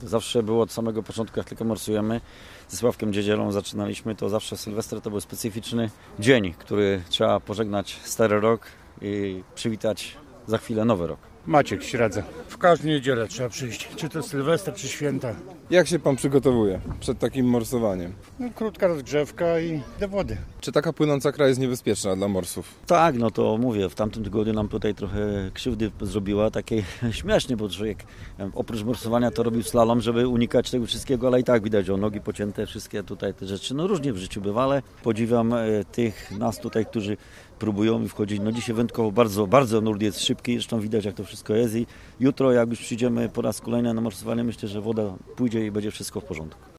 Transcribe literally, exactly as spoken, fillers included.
Zawsze było od samego początku, jak tylko morsujemy, ze Sławkiem Dziedzielą zaczynaliśmy, to zawsze Sylwester to był specyficzny dzień, który trzeba pożegnać stary rok i przywitać za chwilę nowy rok. Maciek Śradza. W każdą niedzielę trzeba przyjść, czy to Sylwester, czy święta. Jak się pan przygotowuje przed takim morsowaniem? No, krótka rozgrzewka i do wody. Czy taka płynąca kra jest niebezpieczna dla morsów? Tak, no to mówię, w tamtym tygodniu nam tutaj trochę krzywdy zrobiła, takiej śmiesznie, bo człowiek oprócz morsowania to robił slalom, żeby unikać tego wszystkiego, ale i tak widać, o nogi pocięte, wszystkie tutaj te rzeczy, no różnie w życiu bywa, ale podziwiam tych nas tutaj, którzy próbują wchodzić. No dzisiaj wędkowo bardzo, bardzo nurt jest szybki, zresztą widać, jak to wszystko jest i jutro, jak już przyjdziemy po raz kolejny na morsowanie, myślę, że woda pójdzie i będzie wszystko w porządku.